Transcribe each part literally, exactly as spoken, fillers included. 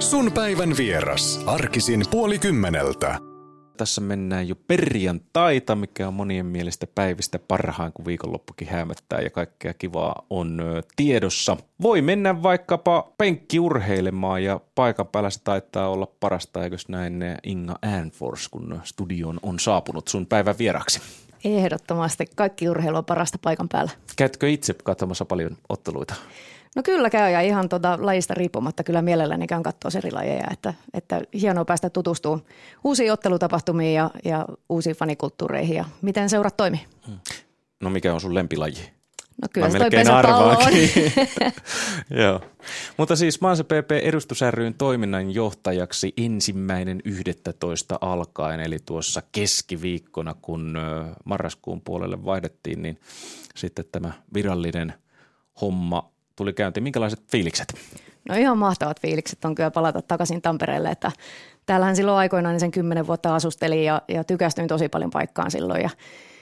Sun päivän vieras. Arkisin puoli kymmeneltä. Tässä mennään jo perjantaita, mikä on monien mielestä päivistä parhaan, kun viikonloppukin häämöttää ja kaikkea kivaa on tiedossa. Voi mennä vaikkapa penkkiurheilemaan ja paikan päällä se taitaa olla parasta, eikös näin Inga Äänfors, kun studioon on saapunut sun päivän vieraksi. Ehdottomasti. Kaikki urheilu on parasta paikan päällä. Käytkö itse katsomassa paljon otteluita? No kyllä käy ja ihan tuota lajista riippumatta kyllä mielelläni käyn katsoa eri lajeja, että, että hienoa päästä tutustumaan uusiin ottelutapahtumiin ja, ja uusiin fanikulttuureihin ja miten seurat toimii. No mikä on sun lempilaji? No kyllä Mä se toi melkein pesäpallo on. Joo. Mutta siis Maansa P P Edustus ry:n toiminnanjohtajaksi ensimmäinen yhdestoista alkaen, eli tuossa keskiviikkona, kun marraskuun puolelle vaihdettiin, niin sitten tämä virallinen homma tuli käyntiin. Minkälaiset fiilikset? No ihan mahtavat fiilikset on kyllä palata takaisin Tampereelle, että täällähän silloin aikoinaan sen kymmenen vuotta asustelin ja, ja tykästyin tosi paljon paikkaan silloin ja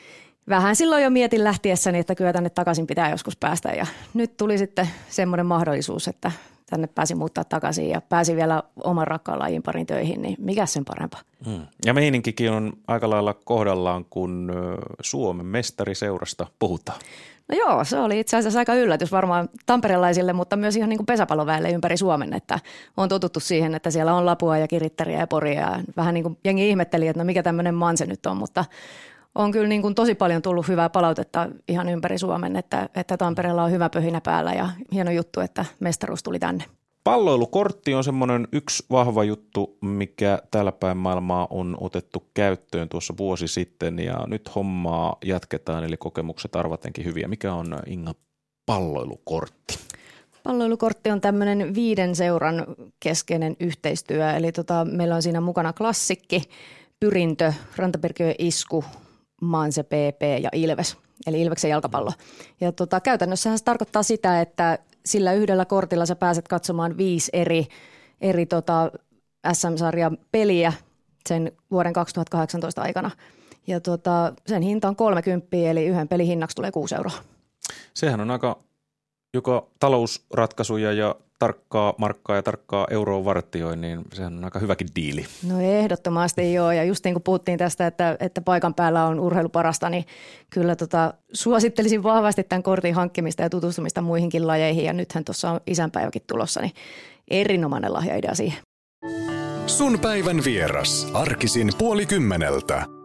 vähän silloin jo mietin lähtiessäni, että kyllä tänne takaisin pitää joskus päästä ja nyt tuli sitten semmoinen mahdollisuus, että tänne pääsi muuttaa takaisin ja pääsi vielä oman rakkaan lajin parin töihin, niin mikä sen parempaa? Hmm. Ja meininkikin on aika lailla kohdallaan, kun Suomen mestariseurasta puhutaan. No joo, se oli itse asiassa aika yllätys varmaan tamperelaisille, mutta myös ihan niin kuin pesäpalloväelle ympäri Suomen, että on totuttu siihen, että siellä on Lapua ja Kirittäriä ja Poria ja vähän niin kuin jengi ihmetteli, että no mikä tämmöinen manse nyt on, mutta on kyllä niin kuin tosi paljon tullut hyvää palautetta ihan ympäri Suomen, että, että Tampereella on hyvä pöhinä päällä ja hieno juttu, että mestaruus tuli tänne. Palloilukortti on semmoinen yksi vahva juttu, mikä täällä päin maailmaa on otettu käyttöön tuossa vuosi sitten ja nyt hommaa jatketaan, eli kokemukset arvatenkin hyviä. Mikä on Inga palloilukortti? Palloilukortti on tämmöinen viiden seuran keskeinen yhteistyö, eli tota, meillä on siinä mukana Klassikki, Pyrintö, Rantaperkiön Isku, Maansa P P ja Ilves, eli Ilveksen jalkapallo. Ja tota, käytännössähän se tarkoittaa sitä, että sillä yhdellä kortilla sä pääset katsomaan viisi eri, eri tota S M-sarjan peliä sen vuoden kaksituhattakahdeksantoista aikana. Ja tota, sen hinta on kolmekymmentä, eli yhden pelin hinnaksi tulee kuusi euroa. Sehän on aika joko talousratkaisuja ja tarkkaa markkaa ja tarkkaa euroa vartioi, niin sehän on aika hyväkin diili. No ehdottomasti joo, ja just niin kuin puhuttiin tästä, että, että paikan päällä on urheilu parasta, niin kyllä tota, suosittelisin vahvasti tämän kortin hankkimista ja tutustumista muihinkin lajeihin, ja nythän tuossa on isänpäiväkin tulossa, niin erinomainen lahjaidea siihen. Sun päivän vieras. Arkisin puoli kymmeneltä.